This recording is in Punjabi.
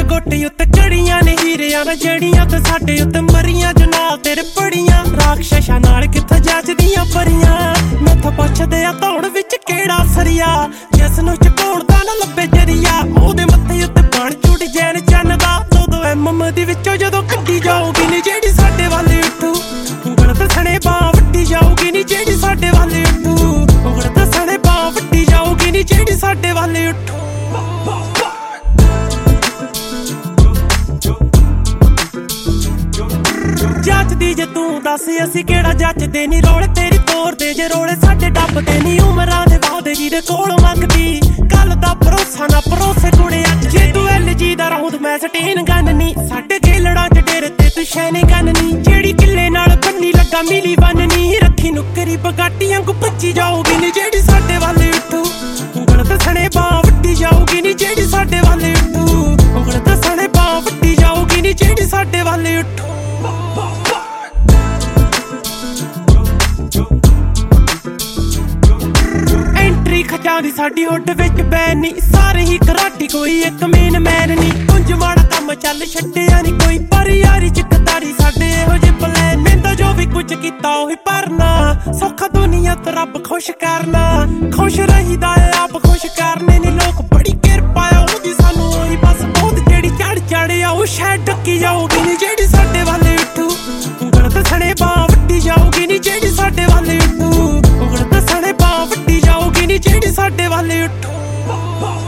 गोटे उत्ते चढ़ियां ने हीरियां ना जड़ियां ते साडे उत्ते मरियां जो नाल तेरे बड़ियां राक्षसां नाल कित्थे जचदियां परियां मैथों पुछदे आ धौण विच केड़ा सरिया जिस नूं झकोण दा ना लब्बे जरिया ओहदे मत्थे उत्ते बण झूठ जैन चन्न दा दो एमएम दी विचों जदों कड्डी जाऊगी नी जेड़ी साडे वाल उठू ਉਂਗਲ ਤੇ ਸਣੇ ਬਾਂਹ ਵੱਟੀ ਜਾਊਗੀ ਨੀ ਜਿਹੜੀ ਸਾਡੇ ਵੱਲ ਉੱਠੂ ਉਂਗਲ ਤੇ ਸਣੇ ਬਾਂਹ ਵੱਟੀ ਜਾਊਗੀ ਨੀ ਜਿਹੜੀ ਸਾਡੇ ਵੱਲ ਉੱਠੂ ਜੱਚਦੀ ਜੇ ਤੂੰ ਦੱਸ ਅਸੀਂ ਕਿਹੜਾ ਜੱਚਦੇ ਨੀ ਰੋਲੇ ਤੇਰੀ ਤੋਰਦੇ ਜੇ ਰੋਲੇ ਸਾਡੇ ਡੱਬਦੇ ਨੀ ਉਮਰਾਂ ਦੇ ਵਾਅਦੇ ਜਿਹਦੇ ਕੋਲ ਮੰਗਦੀ ਕੱਲ ਦਾ ਭਰੋਸਾ ਨਾ ਭਰੋਸੇ ਕੁੜੇ ਅੱਜ ਜੇ ਤੂੰ LG ਦਾ ਰੌਂਦ ਮੈਂ ਸਟੇਨ ਗਨ ਨੀ ਸਾਡੇ ਖੇਲੜਾਂ ਚ ਡੇਰੇ ਤੇ ਤੂੰ ਸ਼ੈਨੇ ਗਨ ਨੀ ਜਿਹੜੀ ਕਿੱਲੇ ਨਾਲ ਬੰਨੀ ਲੱਗਾ ਮਿਲੀ ਬੰਨ ਨੀ ਰੱਖੀ ਨੁੱਕਰੀ ਬਗਾਟੀਆਂ ਕੋ ਭੱਜੀ ਜਾਊਗੀ ਨੀ ਜਿਹੜੀ ਸਾਡੇ ਵੱਲ ਉੱਠੂ ਉਂਗਲ ਤੇ ਸਣੇ ਬਾਂਹ ਵੱਟੀ ਜਾਊਗੀ ਨੀ ਜਿਹੜੀ ਸਾਡੇ ਵੱਲ ਉੱਠੂ ਉਂਗਲ ਤੇ ਸਣੇ ਬਾਂਹ ਵੱਟੀ ਜਾਊਗੀ ਨੀ ਜਿਹੜੀ ਸਾਡੇ ਵੱਲ ਉੱਠੂ ਖਚਾਂਦੀ ਸਾਡੀ ਹੁੱਡ ਵਿੱਚ ਬੈਨ ਨੀ ਸਾਰੇ ਹੀ ਕਰਾਟੀ ਕੋਈ ਇੱਕ ਮੇਨ ਮੈਨ ਨੀ ਕੁੰਜ ਮਾੜਾ ਕੰਮ ਚੱਲ ਛੱਡਿਆ ਨੀ ਕੋਈ ਪਰ ਯਾਰੀ ਚ ਕਤਾਰੀ ਸਾਡੇ ਇਹੋ ਜਿਹੇ ਪਲਾਨ ਮੈਂਦਾ ਜੋ ਵੀ ਕੁਝ ਕੀਤਾ ਉਹੀ ਭਰਨਾ ਸੌਖਾ ਦੁਨੀਆ ਤੇ ਰੱਬ ਖੁਸ਼ ਕਰਨਾ ਖੁਸ਼ ਰਹੀਦਾ ਏ ਆਪ ਖੁਸ਼ ਕਰਨੇ ਨੀ ਲੋਕ ਬੜੀ ਕਿਰਪਾ ਆ ਉਹਦੀ ਸਾਨੂੰ ਉਹੀ ਬਸ ਬਹੁਤ ਜਿਹੜੀ ਚੜ ਚੜਿਆ ਉਹ ਸ਼ਾਇਦ ਡੱਕੀ ਜਾਊਗੀ ਨੀ ਜਿਹੜੀ ਸਾਡੇ ਵੱਲ ਉੱਠੂ ਉਂਗਲ ਤੇ ਸਣੇ ਬਾਂਹ ਵੱਟੀ ਜਾਊਗੀ ਨੀ ਜਿਹੜੀ ਸਾਡੇ ਵੱਲ ਉੱਠੂ ਉਂਗਲ ਤੇ ਸਣੇ ਬਾਂਹ ਵੱਟੀ ਜਾਊਗੀ ਨੀ ਜਿਹੜੀ ਸਾਡੇ ਵੱਲ ਉੱਠੂ